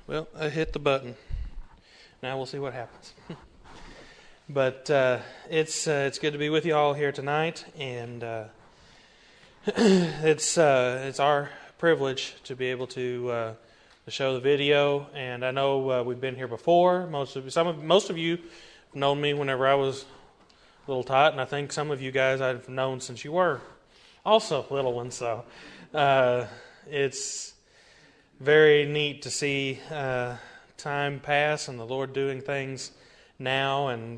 Well, I hit the button. Now we'll see what happens. But it's good to be with you all here tonight, and it's our privilege to be able to show the video. And I know we've been here before. Most of you have known me whenever I was a little tot, and I think some of you guys I've known since you were also little ones. So it's very neat to see time pass and the Lord doing things now, and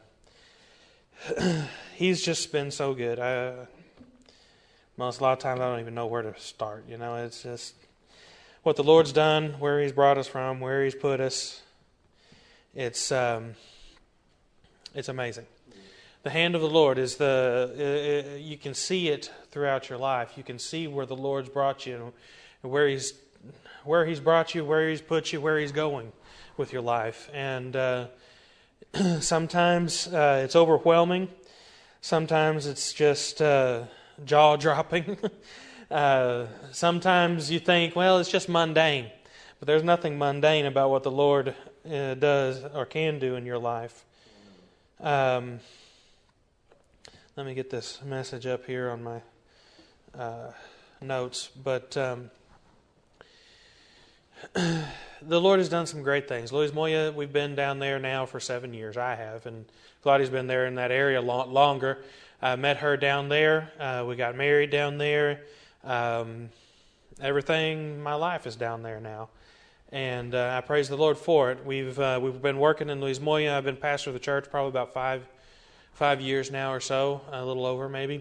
He's just been so good. A lot of times I don't even know where to start. You know, it's just what the Lord's done, where He's brought us from, where He's put us. It's amazing. The hand of the Lord is you can see it throughout your life. You can see where the Lord's brought you, and where He's brought you, where He's put you, where He's going with your life. And sometimes it's overwhelming. Sometimes it's just jaw-dropping. Sometimes you think, well, it's just mundane. But there's nothing mundane about what the Lord does or can do in your life. Let me get this message up here on my notes. But the Lord has done some great things. Luis Moya, we've been down there now for 7 years. I have, and Claudia's been there in that area a lot longer. I met her down there. We got married down there. Everything, my life is down there now, and I praise the Lord for it. We've been working in Luis Moya. I've been pastor of the church probably about five years now or so, a little over maybe,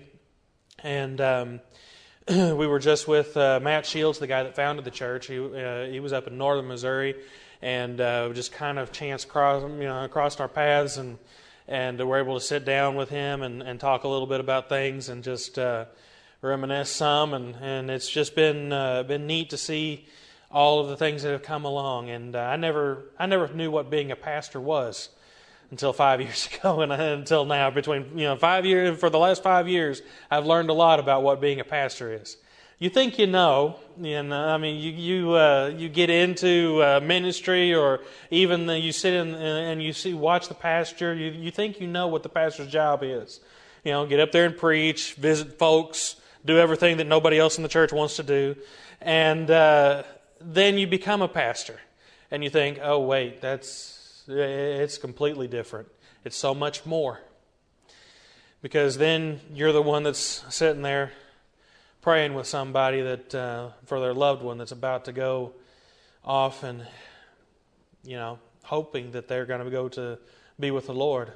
and we were just with Matt Shields, the guy that founded the church. He was up in northern Missouri, and just kind of chance crossed our paths, and we're able to sit down with him and talk a little bit about things and just reminisce some, and it's just been neat to see all of the things that have come along. And I never knew what being a pastor was until 5 years ago, and until now. Between 5 years, for the last 5 years, I've learned a lot about what being a pastor is. You think you know, and I mean, you get into ministry, or even you sit in and you watch the pastor. You think you know what the pastor's job is. Get up there and preach, visit folks, do everything that nobody else in the church wants to do, and then you become a pastor, and you think, oh wait, it's completely different. It's so much more. Because then you're the one that's sitting there praying with somebody that for their loved one that's about to go off, and hoping that they're going to go to be with the Lord.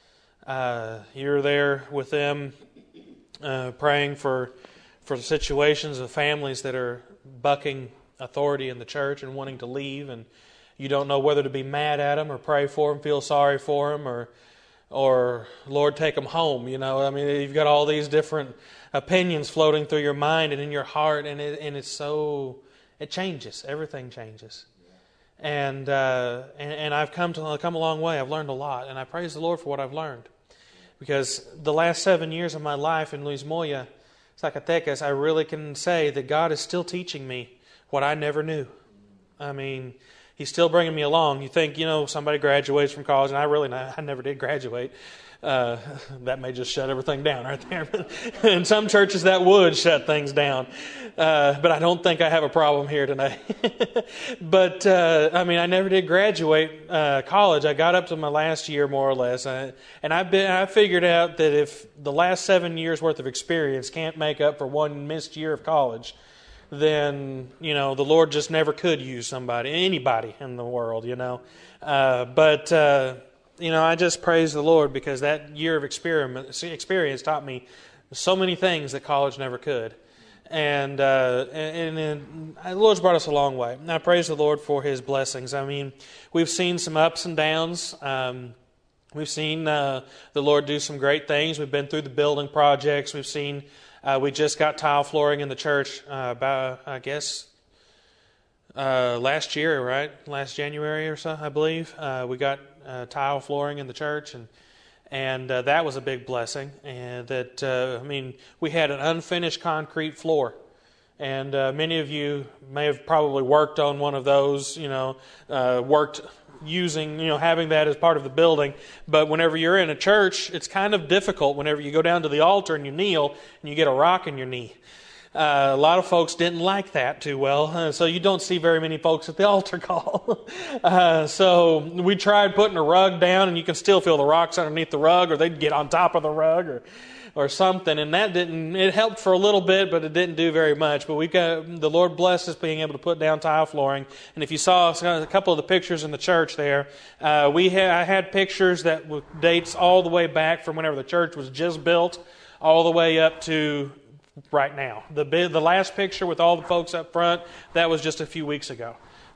You're there with them praying for the situations of families that are bucking authority in the church and wanting to leave, and you don't know whether to be mad at them or pray for them, feel sorry for them, or Lord, take them home. I mean, you've got all these different opinions floating through your mind and in your heart, and it changes. Everything changes. And I've come a long way. I've learned a lot, and I praise the Lord for what I've learned, because the last 7 years of my life in Luis Moya, Zacatecas, I really can say that God is still teaching me what I never knew. I mean, He's still bringing me along. You think, somebody graduates from college, and I never did graduate. That may just shut everything down right there. In some churches, that would shut things down. But I don't think I have a problem here tonight. But, I never did graduate college. I got up to my last year, more or less. And I figured out that if the last 7 years' worth of experience can't make up for one missed year of college, then, the Lord just never could use anybody in the world, But I just praise the Lord, because that year of experience taught me so many things that college never could. And the Lord's brought us a long way. And I praise the Lord for His blessings. I mean, we've seen some ups and downs. We've seen the Lord do some great things. We've been through the building projects. We've seen... we just got tile flooring in the church about, I guess, last year, right? Last January or so, I believe. We got tile flooring in the church, and that was a big blessing. And we had an unfinished concrete floor And many of you may have probably worked on one of those, worked using, having that as part of the building. But whenever you're in a church, it's kind of difficult whenever you go down to the altar and you kneel and you get a rock in your knee. A lot of folks didn't like that too well, so you don't see very many folks at the altar call. So we tried putting a rug down, and you can still feel the rocks underneath the rug, or they'd get on top of the rug, or something, and it helped for a little bit, but it didn't do very much. But the Lord blessed us being able to put down tile flooring. And if you saw a couple of the pictures in the church there, I had pictures that dates all the way back from whenever the church was just built, all the way up to right now. The last picture with all the folks up front, that was just a few weeks ago.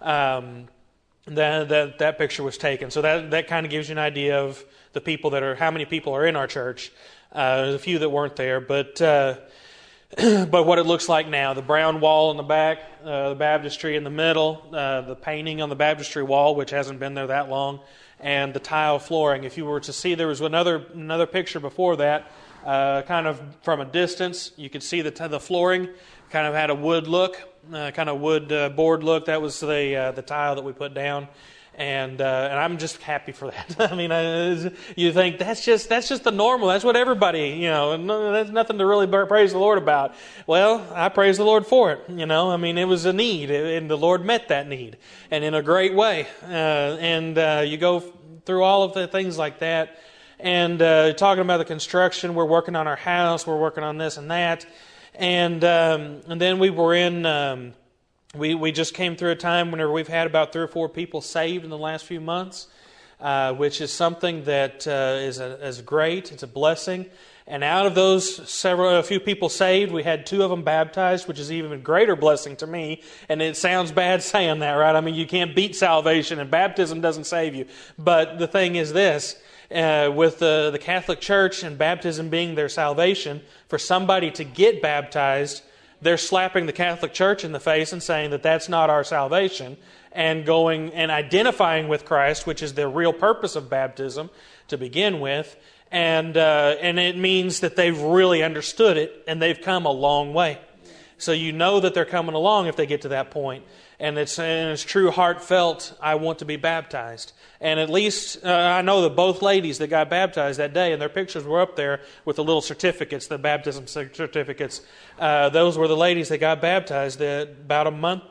That picture was taken. So that kind of gives you an idea of the people how many people are in our church. There's a few that weren't there, but what it looks like now. The brown wall in the back, the baptistry in the middle, the painting on the baptistry wall, which hasn't been there that long, and the tile flooring. If you were to see, there was another picture before that, kind of from a distance. You could see the flooring kind of had a wood look, kind of wood board look. That was the tile that we put down. And I'm just happy for that. I mean, you think that's just the normal. That's what everybody, that's nothing to really praise the Lord about. Well, I praise the Lord for it. I mean, it was a need, and the Lord met that need, and in a great way. You go through all of the things like that, and talking about the construction. We're working on our house. We're working on this and that, and then we were in. We just came through a time whenever we've had about 3 or 4 people saved in the last few months, which is something that is great. It's a blessing. And out of those a few people saved, we had 2 of them baptized, which is even a greater blessing to me. And it sounds bad saying that, right? I mean, you can't beat salvation, and baptism doesn't save you. But the thing is this. With the Catholic Church and baptism being their salvation, for somebody to get baptized, they're slapping the Catholic Church in the face and saying that that's not our salvation, and going and identifying with Christ, which is the real purpose of baptism to begin with, and it means that they've really understood it and they've come a long way. So you know that they're coming along if they get to that point. And it's true, heartfelt, I want to be baptized. And at least I know that both ladies that got baptized that day, and their pictures were up there with the little certificates, the baptism certificates. Those were the ladies that got baptized about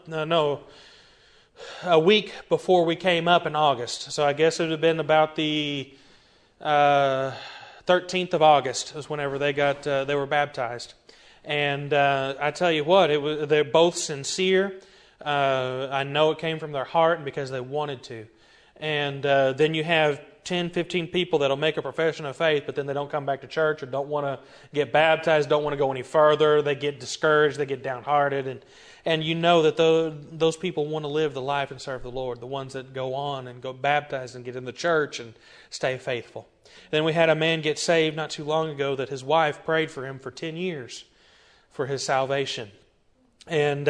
a week before we came up in August. So I guess it would have been about the 13th of August was whenever they were baptized. And I tell you what, they're both sincere. I know it came from their heart and because they wanted to. And then you have 10, 15 people that'll make a profession of faith, but then they don't come back to church or don't want to get baptized, don't want to go any further. They get discouraged, they get downhearted. And you know that those people want to live the life and serve the Lord, the ones that go on and go baptized and get in the church and stay faithful. Then we had a man get saved not too long ago that his wife prayed for him for 10 years for his salvation. And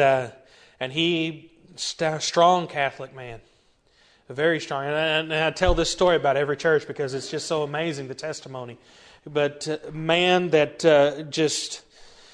he, strong Catholic man, very strong. And I tell this story about every church because it's just so amazing, the testimony. But man that just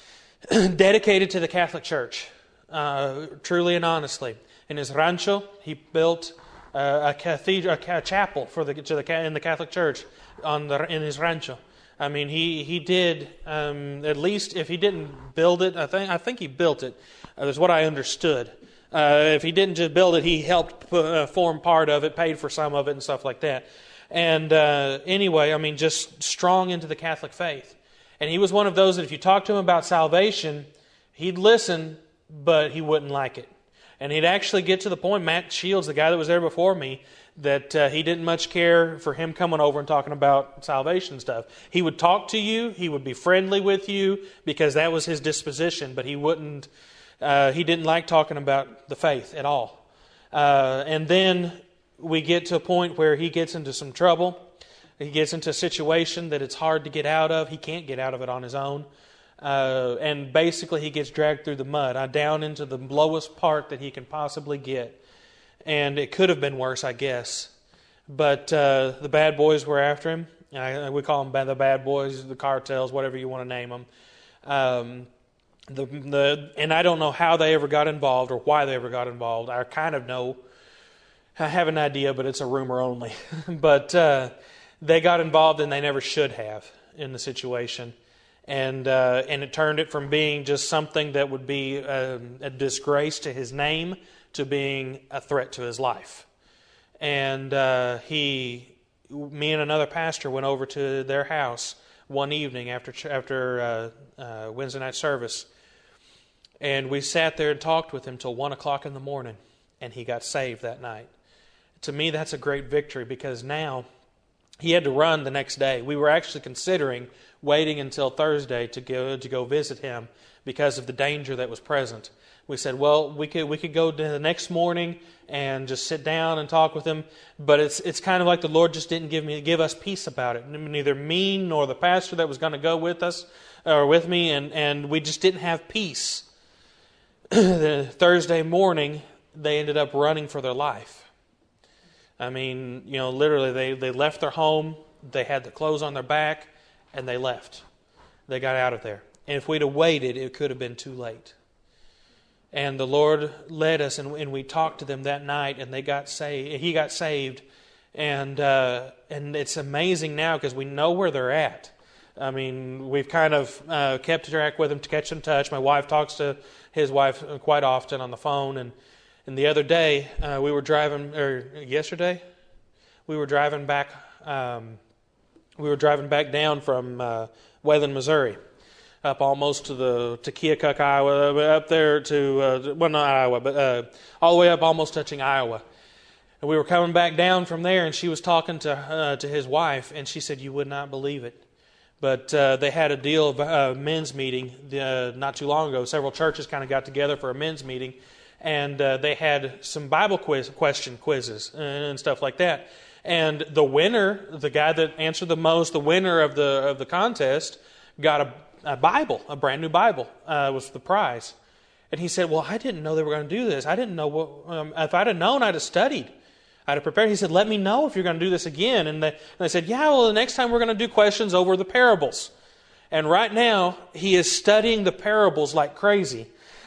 dedicated to the Catholic Church, truly and honestly. In his rancho, he built a chapel in the Catholic Church in his rancho. I mean, he did at least, if he didn't build it, I think he built it. That's what I understood. If he didn't just build it, he helped form part of it, paid for some of it, and stuff like that. And anyway, I mean, just strong into the Catholic faith. And he was one of those that if you talk to him about salvation, he'd listen, but he wouldn't like it. And he'd actually get to the point, Matt Shields, the guy that was there before me, that he didn't much care for him coming over and talking about salvation stuff. He would talk to you, he would be friendly with you, because that was his disposition, but he didn't like talking about the faith at all. And then we get to a point where he gets into some trouble. He gets into a situation that it's hard to get out of. He can't get out of it on his own. And basically he gets dragged through the mud, down into the lowest part that he can possibly get. And it could have been worse, I guess. But the bad boys were after him. We call them the bad boys, the cartels, whatever you want to name them. And I don't know how they ever got involved or why they ever got involved. I kind of know. I have an idea, but it's a rumor only. But they got involved and they never should have in the situation. And it turned it from being just something that would be a disgrace to his name to being a threat to his life. And me and another pastor went over to their house one evening after Wednesday night service. And we sat there and talked with him till 1 o'clock in the morning. And he got saved that night. To me, that's a great victory, because now he had to run the next day. We were actually considering waiting until Thursday to go visit him because of the danger that was present. We said, well, we could go to the next morning and just sit down and talk with him, but it's kind of like the Lord just didn't give us peace about it. Neither me nor the pastor that was going to go with us or with me, and we just didn't have peace. The Thursday morning, they ended up running for their life. I mean, literally, they left their home, they had the clothes on their back, and they left. They got out of there. And if we'd have waited, it could have been too late. And the Lord led us, and we talked to them that night, and they got saved. He got saved, and it's amazing now because we know where they're at. I mean, we've kind of kept track with them to catch in touch. My wife talks to his wife quite often on the phone, and the other day we were driving, or yesterday, we were driving back. We were driving back down from Wayland, Missouri, up almost to Keokuk, Iowa, up there to not Iowa, but all the way up, almost touching Iowa. And we were coming back down from there, and she was talking to his wife, and she said, "You would not believe it, but they had a deal of a men's meeting not too long ago. Several churches kind of got together for a men's meeting, and they had some Bible quizzes and stuff like that. And the winner, the guy that answered the most, the winner of the contest, got a Bible, a brand new Bible was the prize. And he said, "Well, I didn't know they were going to do this. I didn't know what. If I'd have known, I'd have studied. I'd have prepared." He said, "Let me know if you're going to do this again." And they said, "Yeah, well, the next time we're going to do questions over the parables." And right now, he is studying the parables like crazy.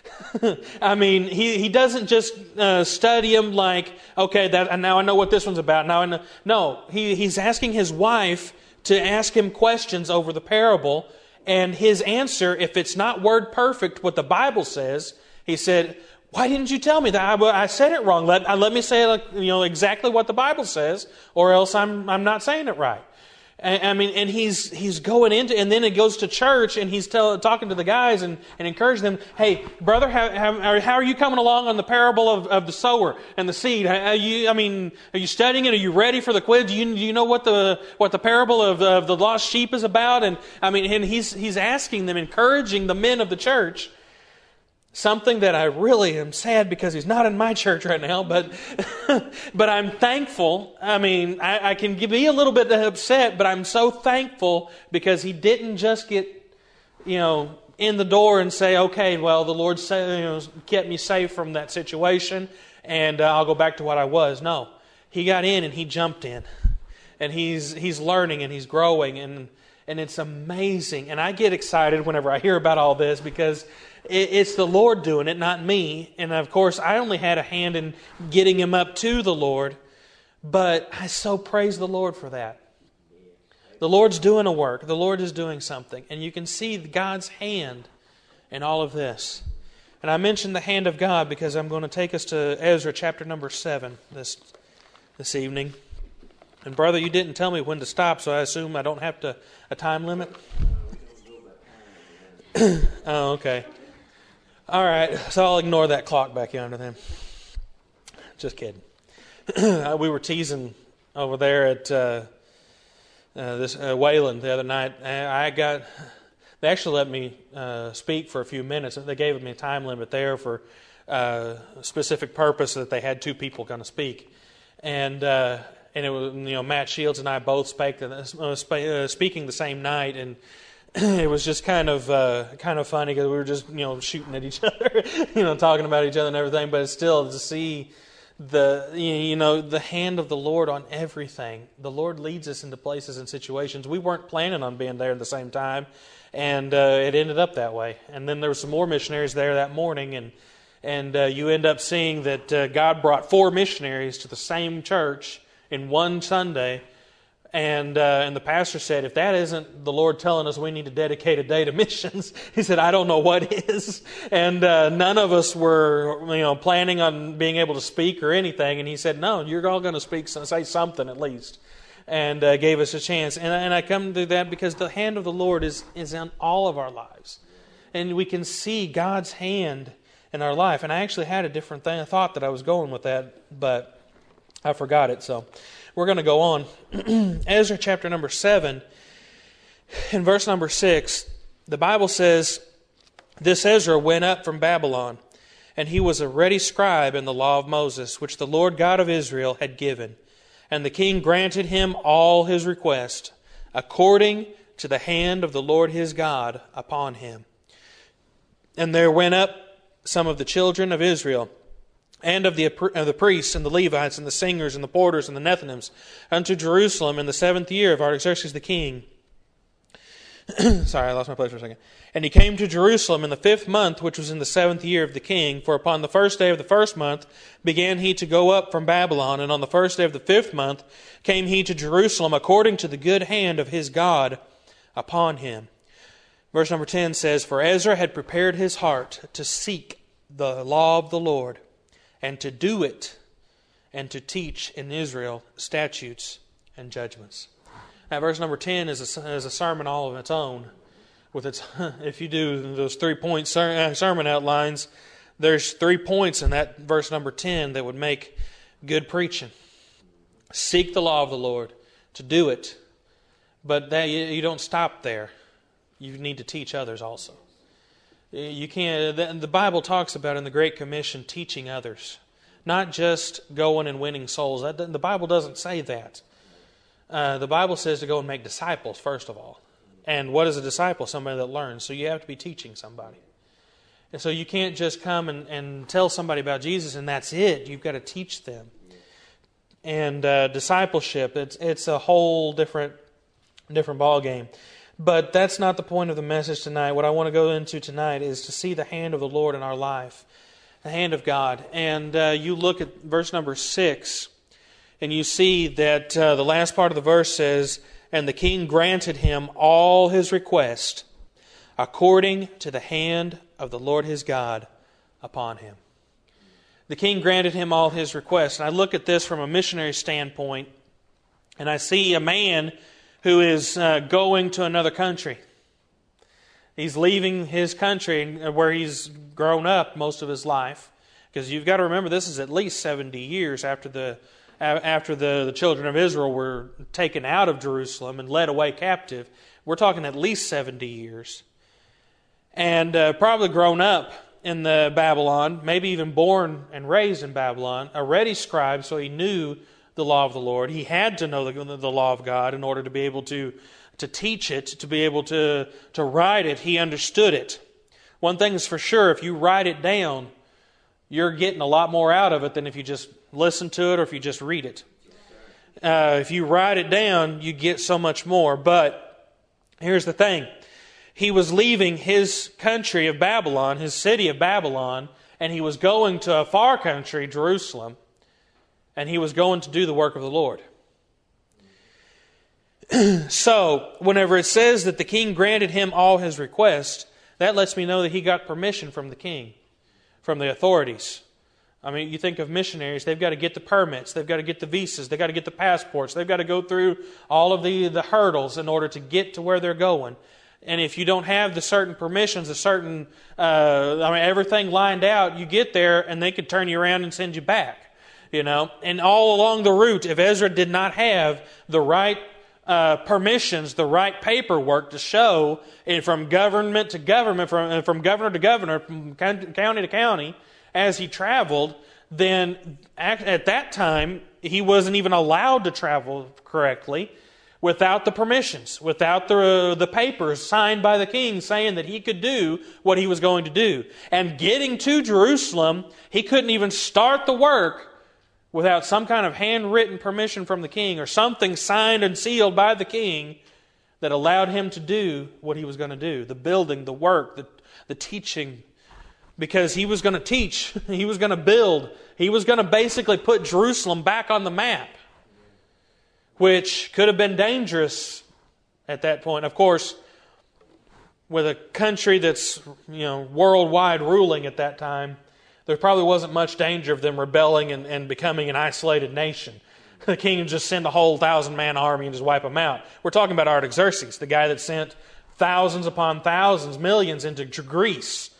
I mean, he doesn't just study them like, okay, now I know what this one's about. Now I know. No, he's asking his wife to ask him questions over the parable, and his answer, if it's not word perfect, what the Bible says, he said, "Why didn't you tell me that? I said it wrong. Let me say exactly what the Bible says, or else I'm not saying it right." I mean, and he's going into, and then it goes to church, and he's talking to the guys and encouraging them. "Hey, brother, how are you coming along on the parable of the sower and the seed? Are you studying it? Are you ready for the quiz? Do you know what the parable of the lost sheep is about?" And he's asking them, encouraging the men of the church. Something that I really am sad because he's not in my church right now, but I'm thankful. I mean, I can be a little bit upset, but I'm so thankful because he didn't just get, in the door and say, "Okay, well, the Lord kept me safe from that situation, and I'll go back to what I was." No, he got in and he jumped in, and he's learning and he's growing, and it's amazing. And I get excited whenever I hear about all this because it's the Lord doing it, not me. And of course, I only had a hand in getting him up to the Lord. But I so praise the Lord for that. The Lord's doing a work. The Lord is doing something. And you can see God's hand in all of this. And I mentioned the hand of God because I'm going to take us to Ezra chapter number 7 this evening. And brother, you didn't tell me when to stop, so I assume I don't have a time limit? Oh, okay. All right, so I'll ignore that clock back yonder then. Just kidding. We were teasing over there at this Wayland the other night. They actually let me speak for a few minutes. They gave me a time limit there for a specific purpose that they had two people going to speak, and it was Matt Shields and I both speaking the same night, and it was just kind of funny because we were just shooting at each other, talking about each other and everything. But it's still to see the hand of the Lord on everything. The Lord leads us into places and situations. We weren't planning on being there at the same time, and it ended up that way. And then there were some more missionaries there that morning, and you end up seeing that God brought 4 missionaries to the same church in one Sunday. And the pastor said, if that isn't the Lord telling us we need to dedicate a day to missions, he said, I don't know what is. And none of us were planning on being able to speak or anything. And he said, no, you're all going to speak, say something at least. And gave us a chance. And I come to that because the hand of the Lord is on all of our lives. And we can see God's hand in our life. And I actually had a different thing. I thought that I was going with that, but I forgot it. So we're going to go on. Ezra chapter number 7, in verse number 6, the Bible says, this Ezra went up from Babylon, and he was a ready scribe in the law of Moses, which the Lord God of Israel had given. And the king granted him all his request, according to the hand of the Lord his God upon him. And there went up some of the children of Israel, and of the priests and the Levites and the singers and the porters and the Nethinims unto Jerusalem in the 7th year of Artaxerxes the king. Sorry, I lost my place for a second. And he came to Jerusalem in the 5th month, which was in the 7th year of the king. For upon the 1st day of the 1st month began he to go up from Babylon. And on the 1st day of the 5th month came he to Jerusalem according to the good hand of his God upon him. Verse number 10 says, for Ezra had prepared his heart to seek the law of the Lord, and to do it, and to teach in Israel statutes and judgments. Now, verse number 10 is a sermon all of its own. With its, if you do those 3-point sermon outlines, there's 3 points in that verse number 10 that would make good preaching. Seek the law of the Lord, to do it, but that you don't stop there. You need to teach others also. You can't. The Bible talks about in the Great Commission teaching others, not just going and winning souls. The Bible doesn't say that. The Bible says to go and make disciples first of all. And what is a disciple? Somebody that learns. So you have to be teaching somebody. And so you can't just come and tell somebody about Jesus and that's it. You've got to teach them. And discipleship, it's a whole different ball game. But that's not the point of the message tonight. What I want to go into tonight is to see the hand of the Lord in our life, the hand of God. And you look at verse number 6, and you see that the last part of the verse says, and the king granted him all his request according to the hand of the Lord his God upon him. The king granted him all his requests. And I look at this from a missionary standpoint, and I see a man who is going to another country. He's leaving his country where he's grown up most of his life. Because you've got to remember, this is at least 70 years after the children of Israel were taken out of Jerusalem and led away captive. We're talking at least 70 years. And probably grown up in the Babylon, maybe even born and raised in Babylon, a ready scribe, so he knew the law of the Lord. He had to know the law of God in order to be able to teach it, to be able to write it. He understood it. One thing is for sure, if you write it down, you're getting a lot more out of it than if you just listen to it or if you just read it. If you write it down, you get so much more. But here's the thing. He was leaving his country of Babylon, his city of Babylon, and he was going to a far country, Jerusalem, and he was going to do the work of the Lord. So, whenever it says that the king granted him all his requests, that lets me know that he got permission from the king, from the authorities. I mean, you think of missionaries, they've got to get the permits, they've got to get the visas, they've got to get the passports, they've got to go through all of the hurdles in order to get to where they're going. And if you don't have the certain permissions, everything lined out, you get there and they could turn you around and send you back. And all along the route, if Ezra did not have the right permissions, the right paperwork to show from government to government, from governor to governor, from county to county, as he traveled, then at that time, he wasn't even allowed to travel correctly without the permissions, without the papers signed by the king saying that he could do what he was going to do. And getting to Jerusalem, he couldn't even start the work without some kind of handwritten permission from the king or something signed and sealed by the king that allowed him to do what he was going to do, the building, the work, the teaching, because he was going to teach, he was going to build, he was going to basically put Jerusalem back on the map, which could have been dangerous at that point. Of course, with a country that's worldwide ruling at that time, there probably wasn't much danger of them rebelling and becoming an isolated nation. The king would just send a whole 1,000-man army and just wipe them out. We're talking about Artaxerxes, the guy that sent thousands upon thousands, millions into Greece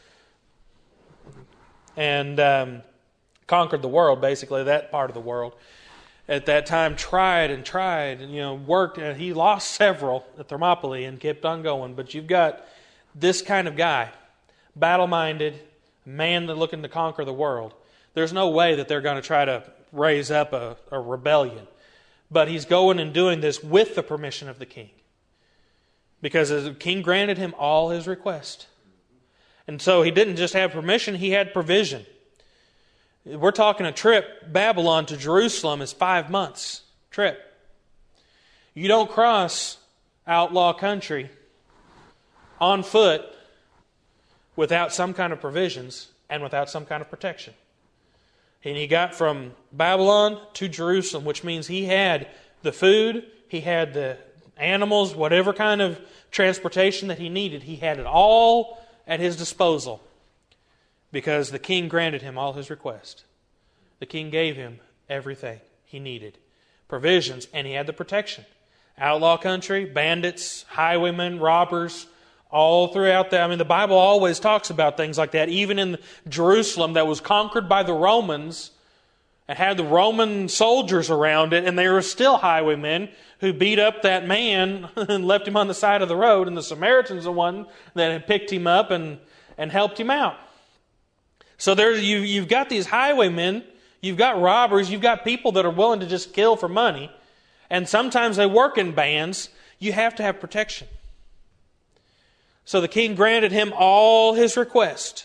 and conquered the world, basically, that part of the world. At that time, tried and worked, and he lost several at Thermopylae and kept on going. But you've got this kind of guy, battle-minded, man looking to conquer the world. There's no way that they're going to try to raise up a rebellion. But he's going and doing this with the permission of the king. Because the king granted him all his requests. And so he didn't just have permission, he had provision. We're talking a trip, Babylon to Jerusalem is 5 months trip. You don't cross outlaw country on foot without some kind of provisions and without some kind of protection. And he got from Babylon to Jerusalem, which means he had the food, he had the animals, whatever kind of transportation that he needed. He had it all at his disposal because the king granted him all his requests. The king gave him everything he needed. Provisions, and he had the protection. Outlaw country, bandits, highwaymen, robbers, all throughout that. I mean, the Bible always talks about things like that. Even in Jerusalem that was conquered by the Romans and had the Roman soldiers around it, and there were still highwaymen who beat up that man and left him on the side of the road, and the Samaritans are the one that had picked him up and helped him out. So you've got these highwaymen, you've got robbers, you've got people that are willing to just kill for money, and sometimes they work in bands. You have to have protection. So the king granted him all his requests.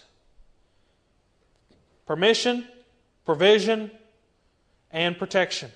Permission, provision, and protection.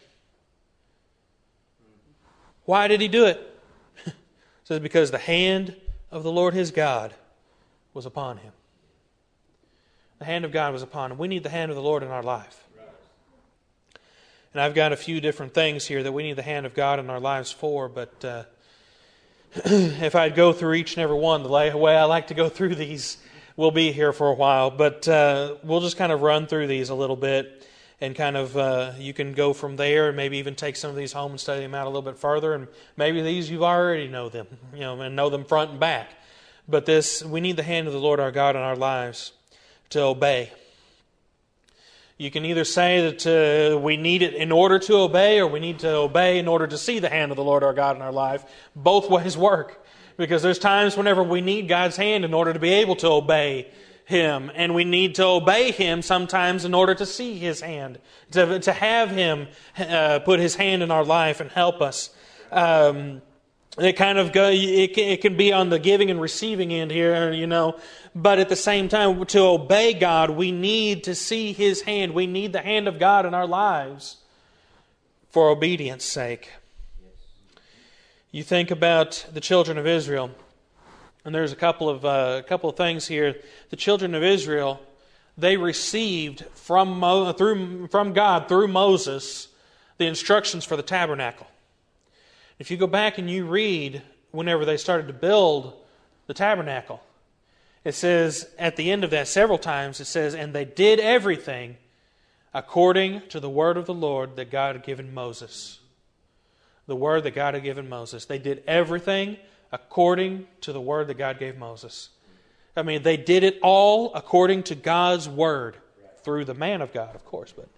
Why did he do it? It says because the hand of the Lord his God was upon him. The hand of God was upon him. We need the hand of the Lord in our life. And I've got a few different things here that we need the hand of God in our lives for, but if I'd go through each and every one the way I like to go through these, we'll be here for a while. But we'll just kind of run through these a little bit and kind of, you can go from there and maybe even take some of these home and study them out a little bit further. And maybe these you already know them, and know them front and back. But we need the hand of the Lord our God in our lives to obey. You can either say that we need it in order to obey, or we need to obey in order to see the hand of the Lord our God in our life. Both ways work. Because there's times whenever we need God's hand in order to be able to obey Him. And we need to obey Him sometimes in order to see His hand. To have Him put His hand in our life and help us. It can be on the giving and receiving end here, But at the same time, to obey God, we need to see His hand. We need the hand of God in our lives for obedience sake. You think about the children of Israel, and there's a couple of things here. The children of Israel, they received from God through Moses the instructions for the tabernacle. If you go back and you read whenever they started to build the tabernacle, it says at the end of that several times, it says, and they did everything according to the word of the Lord that God had given Moses. The word that God had given Moses. They did everything according to the word that God gave Moses. I mean, they did it all according to God's word. Through the man of God, of course, but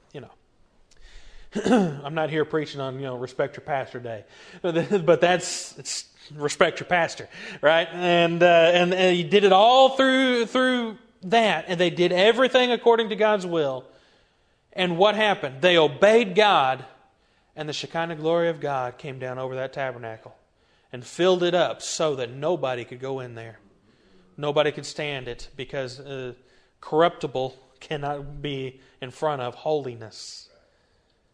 I'm not here preaching on, respect your pastor day. But it's respect your pastor, right? And he did it all through that. And they did everything according to God's will. And what happened? They obeyed God, and the Shekinah glory of God came down over that tabernacle and filled it up so that nobody could go in there. Nobody could stand it because corruptible cannot be in front of holiness.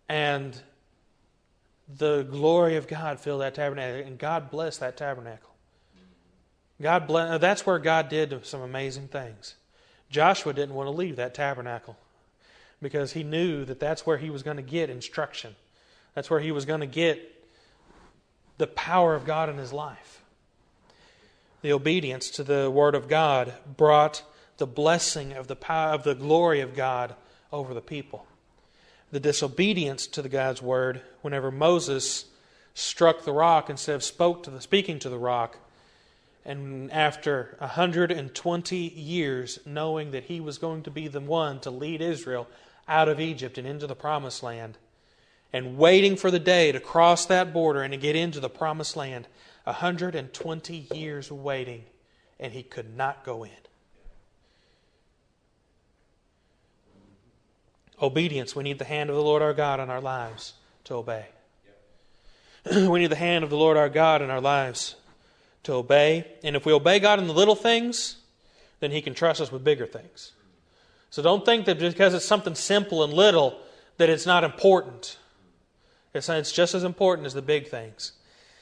And the glory of God filled that tabernacle, and God blessed that tabernacle. That's where God did some amazing things. Joshua didn't want to leave that tabernacle because he knew that that's where he was going to get instruction. That's where he was going to get the power of God in his life. The obedience to the Word of God brought the blessing of the power of the glory of God over the people. The disobedience to the God's Word, whenever Moses struck the rock instead of speaking to the rock, and after 120 years, knowing that he was going to be the one to lead Israel out of Egypt and into the Promised Land, and waiting for the day to cross that border and to get into the Promised Land, 120 years waiting, and he could not go in. Obedience. We need the hand of the Lord our God in our lives to obey. We need the hand of the Lord our God in our lives to obey. And if we obey God in the little things, then He can trust us with bigger things. So don't think that because it's something simple and little that it's not important. It's just as important as the big things.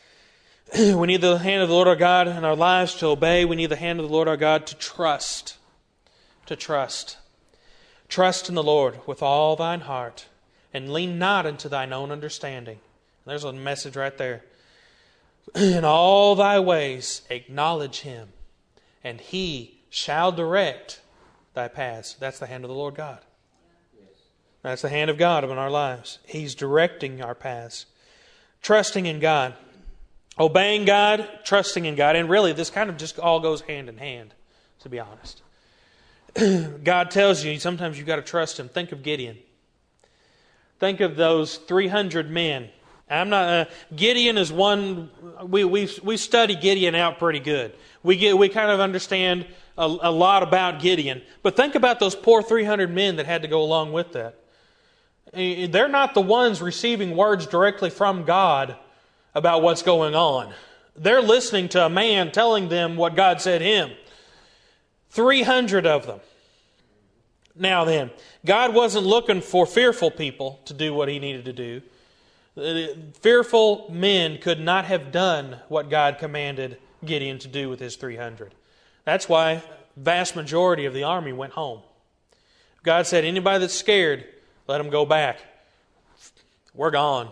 We need the hand of the Lord our God in our lives to obey. We need the hand of the Lord our God to trust. To trust. Trust in the Lord with all thine heart, and lean not unto thine own understanding. There's a message right there. In all thy ways acknowledge Him, and He shall direct thy paths. That's the hand of the Lord God. That's the hand of God in our lives. He's directing our paths. Trusting in God. Obeying God, trusting in God. And really, this kind of just all goes hand in hand, to be honest. God tells you, sometimes you've got to trust Him. Think of Gideon. Think of those 300 men. Gideon is one. We study Gideon out pretty good. We kind of understand a lot about Gideon. But think about those poor 300 men that had to go along with that. They're not the ones receiving words directly from God about what's going on. They're listening to a man telling them what God said to him. 300 of them. Now then, God wasn't looking for fearful people to do what He needed to do. Fearful men could not have done what God commanded Gideon to do with his 300. That's why vast majority of the army went home. God said, anybody that's scared, let them go back. We're gone.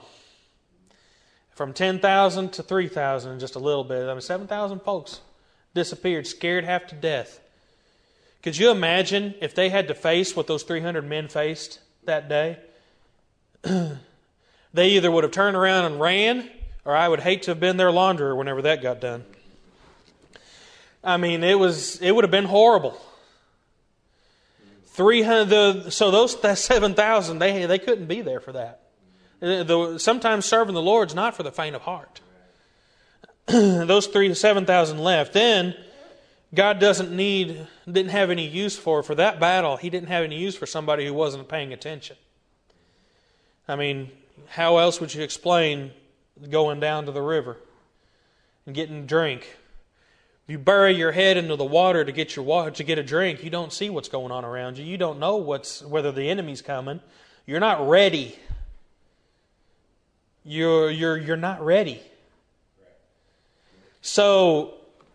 From 10,000 to 3,000 in just a little bit. 7,000 folks disappeared, scared half to death. Could you imagine if they had to face what those 300 men faced that day? They either would have turned around and ran, or I would hate to have been their launderer whenever that got done. I mean, it would have been horrible. 300. So those 7,000, they couldn't be there for that. Sometimes serving the Lord's not for the faint of heart. Those 7,000 left. Then God didn't have any use for that battle. He didn't have any use for somebody who wasn't paying attention. I mean, how else would you explain going down to the river and getting a drink? If you bury your head into the water to get a drink, you don't see what's going on around you. You don't know whether the enemy's coming. You're not ready. You're not ready. So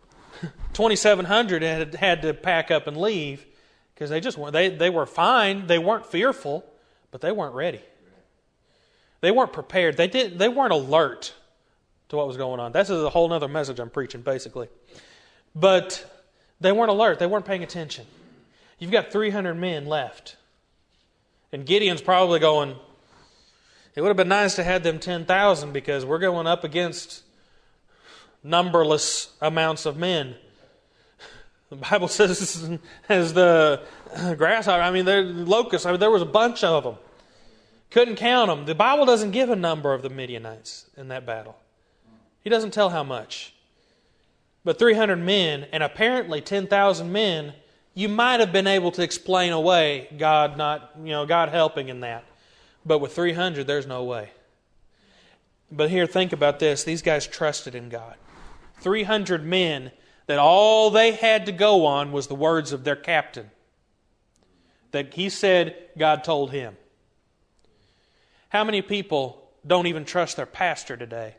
2,700 had to pack up and leave because they were fine. They weren't fearful, but they weren't ready. They weren't prepared. They weren't alert to what was going on. That's a whole other message I'm preaching, basically. But they weren't alert. They weren't paying attention. You've got 300 men left. And Gideon's probably going, it would have been nice to have them 10,000 because we're going up against numberless amounts of men. The Bible says as the grasshopper, the locusts, there was a bunch of them. Couldn't count them. The Bible doesn't give a number of the Midianites in that battle. He doesn't tell how much. But 300 men and apparently 10,000 men, you might have been able to explain away God helping in that. But with 300, there's no way. But here, think about this. These guys trusted in God. 300 men that all they had to go on was the words of their captain. That he said God told him. How many people don't even trust their pastor today?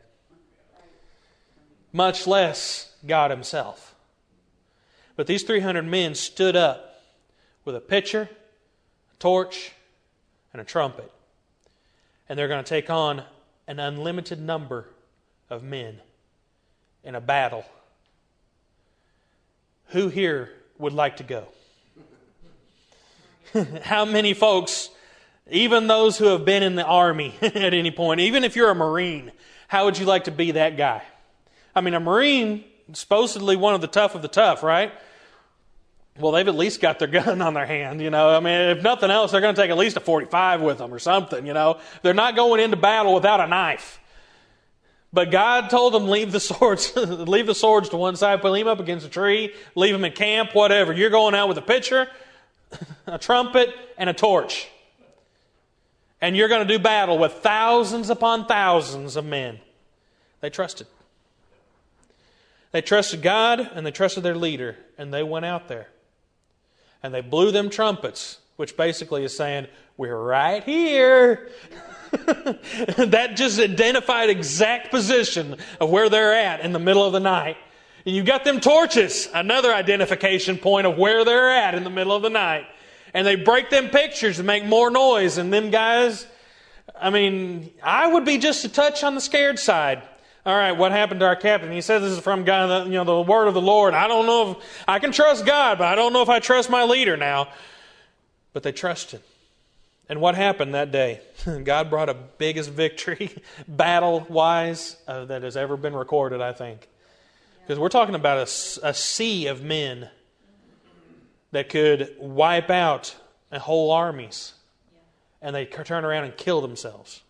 Much less God Himself. But these 300 men stood up with a pitcher, a torch, and a trumpet. And they're going to take on an unlimited number of men in a battle. Who here would like to go? How many folks, even those who have been in the army at any point, even if you're a Marine, how would you like to be that guy? I mean, a Marine is supposedly one of the tough, right? Well, they've at least got their gun on their hand, you know. I mean, if nothing else, they're going to take at least a .45 with them or something, you know. They're not going into battle without a knife. But God told them, leave the swords to one side, put them up against a tree, leave them in camp, whatever. You're going out with a pitcher, a trumpet, and a torch. And you're going to do battle with thousands upon thousands of men. They trusted. They trusted God and they trusted their leader. And they went out there. And they blew them trumpets, which basically is saying, we're right here. That just identified exact position of where they're at in the middle of the night. And you've got them torches, another identification point of where they're at in the middle of the night. And they break them pictures to make more noise. And them guys, I mean, I would be just a touch on the scared side. All right, what happened to our captain? He says this is from God, the word of the Lord. I don't know if I can trust God, but I don't know if I trust my leader now. But they trusted. And what happened that day? God brought a biggest victory, battle-wise, that has ever been recorded, I think. Because we're talking about a sea of men that could wipe out whole armies. And they turn around and kill themselves.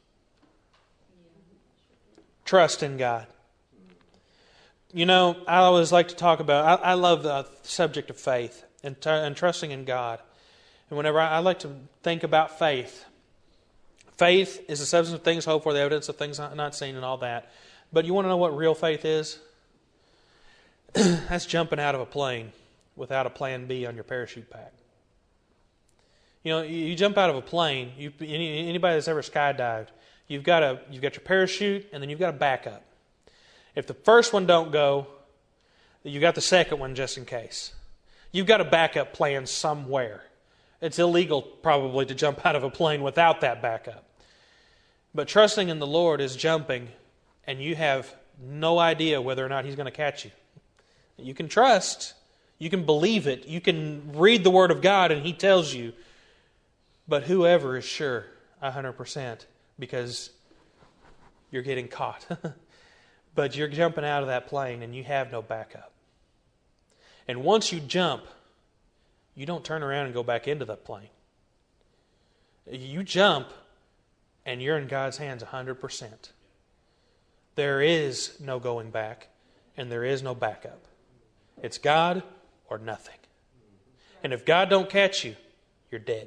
Trust in God. You know, I always like to talk about, I love the subject of faith and trusting in God. And whenever I like to think about faith, faith is the substance of things hoped for, the evidence of things not seen, and all that. But you want to know what real faith is? That's jumping out of a plane without a plan B on your parachute pack. You know, you jump out of a plane. Anybody that's ever skydived, you've got your parachute, and then you've got a backup. If the first one don't go, you got the second one just in case. You've got a backup plan somewhere. It's illegal probably to jump out of a plane without that backup. But trusting in the Lord is jumping, and you have no idea whether or not He's going to catch you. You can trust. You can believe it. You can read the Word of God, and He tells you. But whoever is sure 100% because you're getting caught. But you're jumping out of that plane, and you have no backup. And once you jump, you don't turn around and go back into that plane. You jump, and you're in God's hands 100%. There is no going back, and there is no backup. It's God or nothing. And if God don't catch you, you're dead.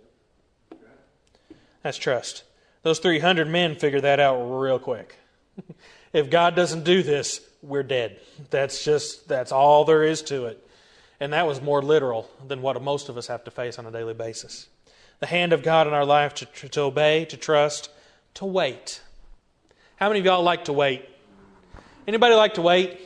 That's trust. Those 300 men figured that out real quick. If God doesn't do this, we're dead. That's all there is to it. And that was more literal than what most of us have to face on a daily basis. The hand of God in our life to obey, to trust, to wait. How many of y'all like to wait? Anybody like to wait?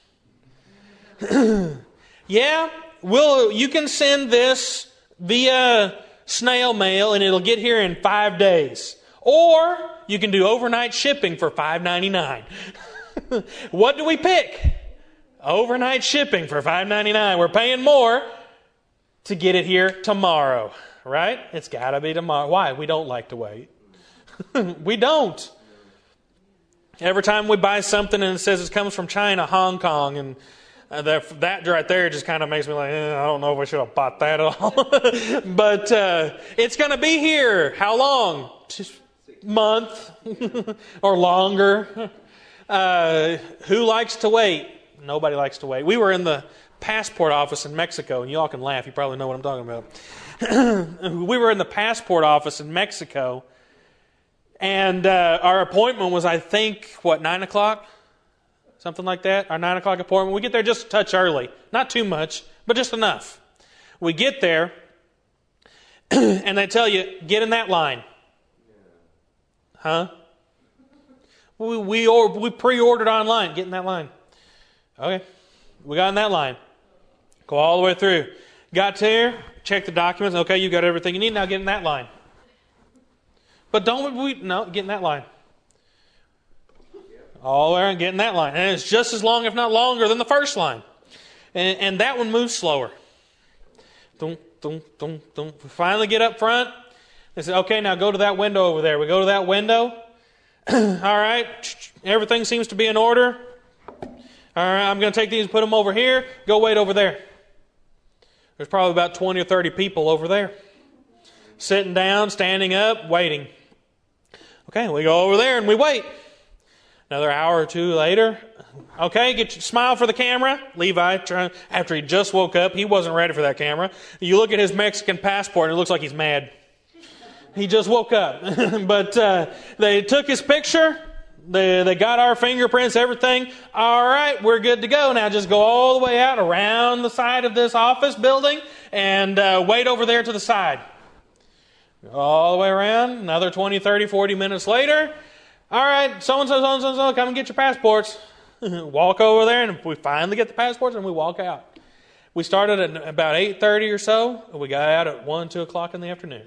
Yeah? You can send this via snail mail and it'll get here in 5 days. Or you can do overnight shipping for $5.99. What do we pick? Overnight shipping for $5.99. We're paying more to get it here tomorrow, right? It's got to be tomorrow. Why? We don't like to wait. We don't. Every time we buy something and it says it comes from China, Hong Kong, and that right there just kind of makes me like, I don't know if I should have bought that at all. But it's going to be here. How long? Just a month or longer. Who likes to wait? Nobody likes to wait. We were in the passport office in Mexico, and you all can laugh. You probably know what I'm talking about. We were in the passport office in Mexico, and our appointment was, I think, 9 o'clock? Something like that. Our 9 o'clock appointment. We get there just a touch early. Not too much, but just enough. We get there, and they tell you, get in that line. Huh? We pre-ordered online. Get in that line. Okay. We got in that line. Go all the way through. Got there, check the documents. Okay, you got everything you need. Now get in that line. But get in that line. All the way around, get in that line. And it's just as long, if not longer, than the first line. And that one moves slower. We finally get up front. They say, okay, now go to that window over there. We go to that window. All right, everything seems to be in order. All right, I'm going to take these and put them over here. Go wait over there. There's probably about 20 or 30 people over there. Sitting down, standing up, waiting. Okay, we go over there and we wait. Another hour or two later. Okay, get your smile for the camera. Levi, after he just woke up, he wasn't ready for that camera. You look at his Mexican passport and it looks like he's mad. He just woke up. But they took his picture. They got our fingerprints, everything. All right, we're good to go. Now just go all the way out around the side of this office building and wait over there to the side. All the way around. Another 20, 30, 40 minutes later. All right, so-and-so, so-and-so, come and get your passports. Walk over there, and we finally get the passports, and we walk out. We started at about 8:30 or so, and we got out at 1, 2 o'clock in the afternoon.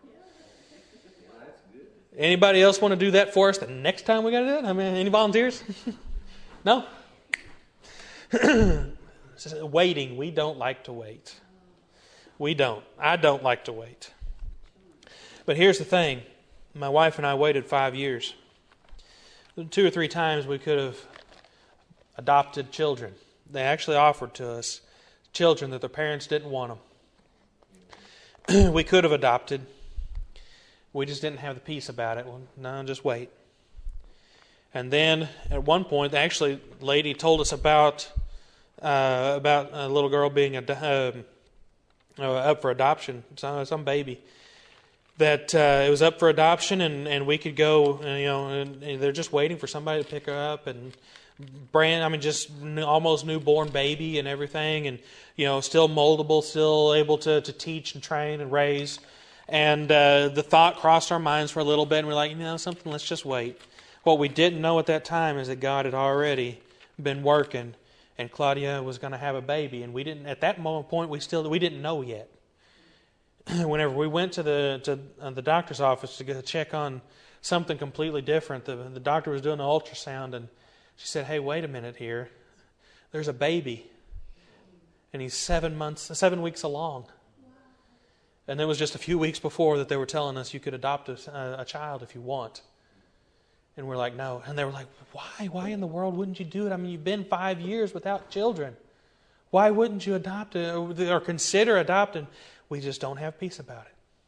Anybody else want to do that for us the next time we got to do it? I mean, any volunteers? No? Waiting. We don't like to wait. We don't. I don't like to wait. But here's the thing. My wife and I waited 5 years. 2 or 3 times we could have adopted children. They actually offered to us children that their parents didn't want them. We could have adopted. We just didn't have the peace about it. Well, no, just wait. And then at one point, actually, a lady told us about a little girl being up for adoption, some baby. That it was up for adoption, and we could go, and they're just waiting for somebody to pick her up, and just almost newborn baby and everything, and still moldable, still able to teach and train and raise. And the thought crossed our minds for a little bit, and we're like, something, let's just wait. What we didn't know at that time is that God had already been working, and Claudia was going to have a baby, and we didn't. At that point, we didn't know yet. Whenever we went to the doctor's office to go check on something completely different, the doctor was doing an ultrasound, and she said, "Hey, wait a minute here. There's a baby, and he's 7 weeks along." And it was just a few weeks before that they were telling us you could adopt a child if you want. And we're like, no. And they were like, why? Why in the world wouldn't you do it? I mean, you've been 5 years without children. Why wouldn't you adopt or consider adopting? We just don't have peace about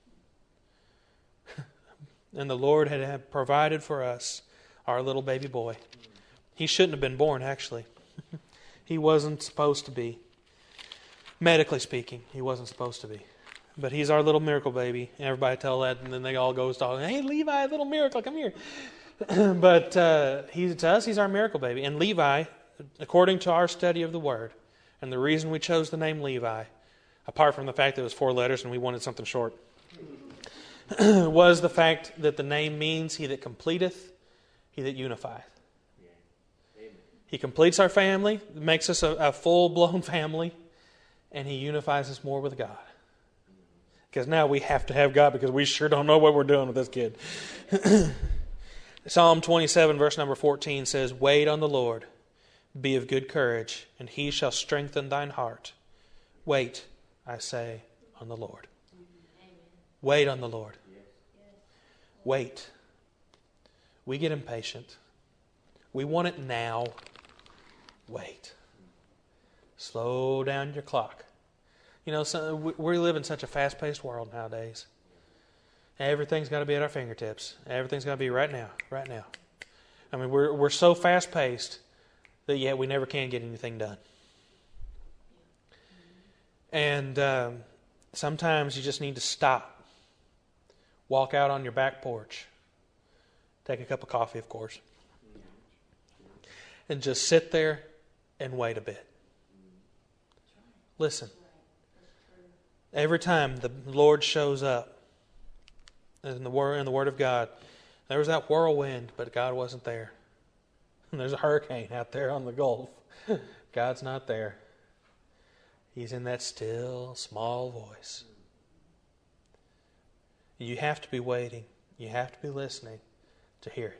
it. And the Lord had provided for us our little baby boy. He shouldn't have been born, actually. He wasn't supposed to be. Medically speaking, he wasn't supposed to be. But he's our little miracle baby. And everybody tell that, and then they all go talking, "Hey, Levi, little miracle, come here." But to us, he's our miracle baby. And Levi, according to our study of the Word, and the reason we chose the name Levi, apart from the fact that it was 4 letters and we wanted something short, was the fact that the name means he that completeth, he that unifieth. He completes our family, makes us a full-blown family, and he unifies us more with God. Because now we have to have God because we sure don't know what we're doing with this kid. Psalm 27, verse number 14 says, "Wait on the Lord, be of good courage, and he shall strengthen thine heart. Wait, I say, on the Lord." Wait on the Lord. Wait. We get impatient. We want it now. Wait. Slow down your clock. We live in such a fast-paced world nowadays. Everything's got to be at our fingertips. Everything's got to be right now, right now. I mean, we're so fast-paced that yet we never can get anything done. And sometimes you just need to stop. Walk out on your back porch. Take a cup of coffee, of course. And just sit there and wait a bit. Listen. Every time the Lord shows up in the Word of God, There was that whirlwind, but God wasn't there. And there's a hurricane out there on the Gulf. God's not there. He's in that still, small voice. You have to be waiting. You have to be listening to hear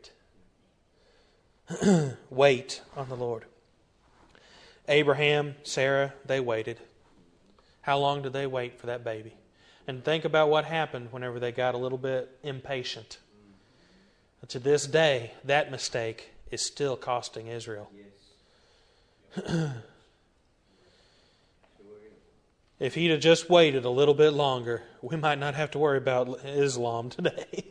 it. Wait on the Lord. Abraham, Sarah, they waited. How long did they wait for that baby? And think about what happened whenever they got a little bit impatient. To this day, that mistake is still costing Israel. If he'd have just waited a little bit longer, we might not have to worry about Islam today.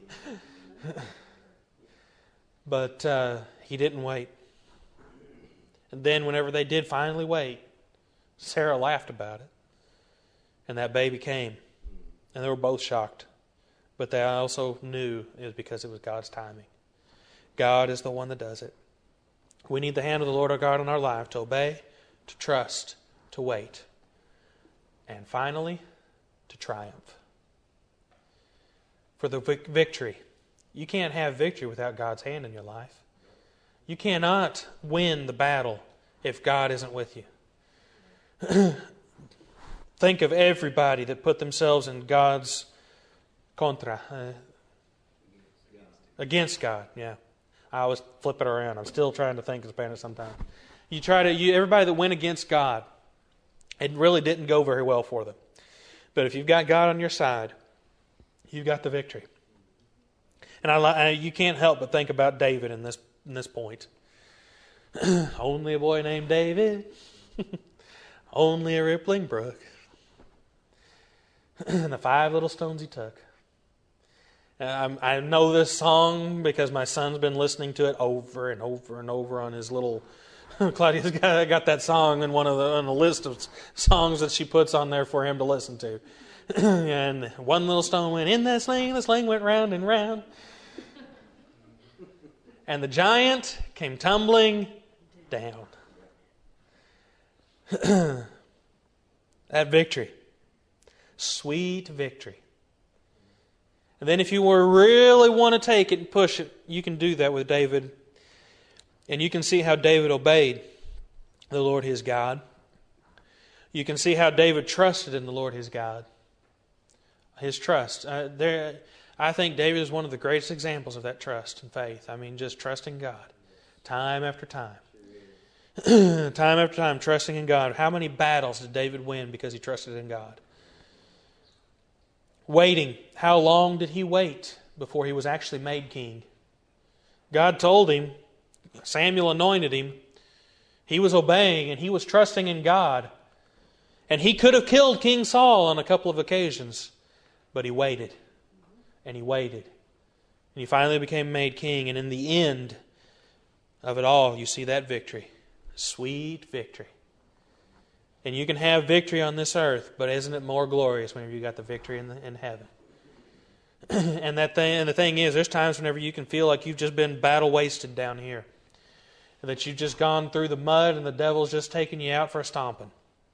But he didn't wait. And then whenever they did finally wait, Sarah laughed about it. And that baby came. And they were both shocked. But they also knew it was because it was God's timing. God is the one that does it. We need the hand of the Lord our God in our life to obey, to trust, to wait. And finally, to triumph. For the victory. You can't have victory without God's hand in your life. You cannot win the battle if God isn't with you. Think of everybody that put themselves in God's contra. Against God, yeah. I always flip it around. I'm still trying to think in Spanish sometimes. Everybody that went against God, it really didn't go very well for them. But if you've got God on your side, you've got the victory. And you can't help but think about David in this point. Only a boy named David, only a rippling brook, and the 5 little stones he took. I know this song because my son's been listening to it over and over and over on his little... Claudia's got that song on a list of songs that she puts on there for him to listen to. And one little stone went in the sling went round and round. And the giant came tumbling down. That victory. Sweet victory. And then if you really want to take it and push it, you can do that with David. And you can see how David obeyed the Lord his God. You can see how David trusted in the Lord his God. His trust. I think David is one of the greatest examples of that trust and faith. I mean, just trusting God. Time after time. Time after time, trusting in God. How many battles did David win because he trusted in God? Waiting. How long did he wait before he was actually made king? God told him, Samuel anointed him. He was obeying and he was trusting in God. And he could have killed King Saul on a couple of occasions. But he waited. And he waited. And he finally became made king. And in the end of it all, you see that victory. Sweet victory. And you can have victory on this earth, but isn't it more glorious whenever you got the victory in heaven? And the thing is, there's times whenever you can feel like you've just been battle wasted down here. That you've just gone through the mud and the devil's just taking you out for a stomping.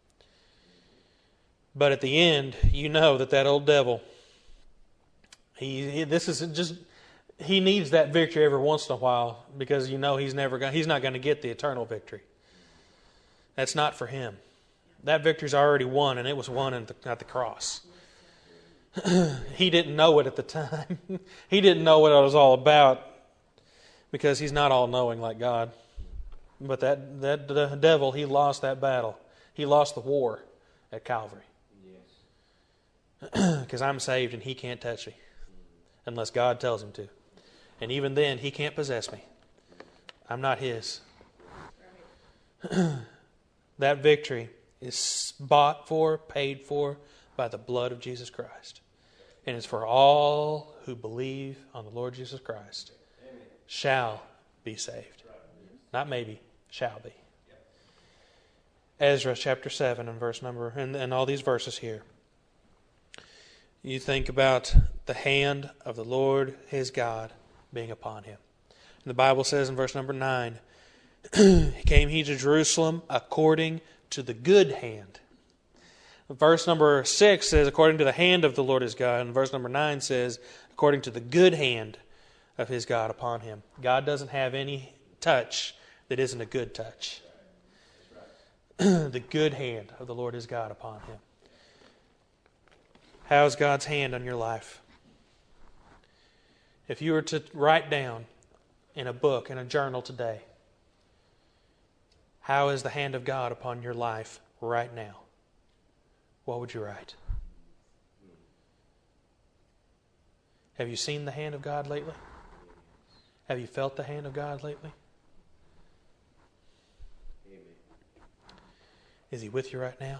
But at the end, you know that old devil, he needs that victory every once in a while because you know he's not going to get the eternal victory. That's not for him. That victory's already won, and it was won at the cross. He didn't know it at the time. He didn't know what it was all about because he's not all-knowing like God. But the devil, he lost that battle. He lost the war at Calvary. Because I'm saved and he can't touch me unless God tells him to. And even then, he can't possess me. I'm not his. That victory is bought for, paid for by the blood of Jesus Christ. And it's for all who believe on the Lord Jesus Christ shall be saved. Not maybe, shall be. Ezra chapter 7 and verse number, and all these verses here. You think about the hand of the Lord his God being upon him. And the Bible says in verse number 9, came he to Jerusalem according to the good hand. Verse number 6 says, according to the hand of the Lord his God. And verse number 9 says, according to the good hand of his God upon him. God doesn't have any touch that isn't a good touch. The good hand of the Lord his God upon him. How's God's hand on your life? If you were to write down in a book, in a journal today, how is the hand of God upon your life right now? What would you write? Have you seen the hand of God lately? Have you felt the hand of God lately? Amen. Is He with you right now?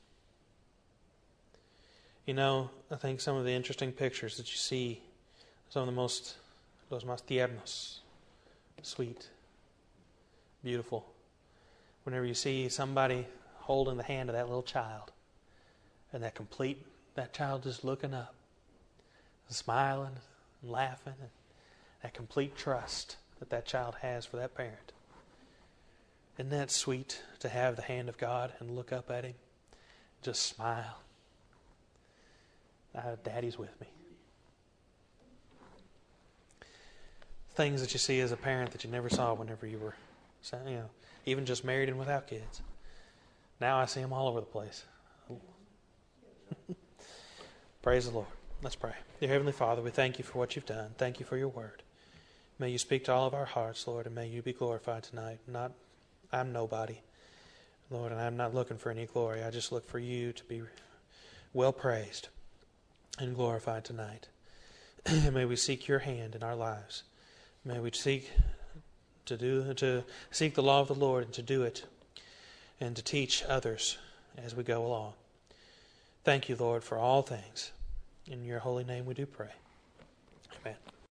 You know, I think some of the interesting pictures that you see, some of the los más tiernos, sweet, beautiful. Whenever you see somebody holding the hand of that little child, and that child just looking up, smiling and laughing, and that complete trust that child has for that parent. Isn't that sweet to have the hand of God and look up at Him? Just smile. Daddy's with me. Things that you see as a parent that you never saw whenever you were, even just married and without kids. Now I see them all over the place. Praise the Lord. Let's pray. Dear Heavenly Father, we thank you for what you've done. Thank you for your word. May you speak to all of our hearts, Lord, and may you be glorified tonight. I'm nobody, Lord, and I'm not looking for any glory. I just look for you to be well praised and glorified tonight. May we seek your hand in our lives. May we seek to seek the law of the Lord and to do it and to teach others as we go along. Thank you, Lord, for all things. In your holy name we do pray.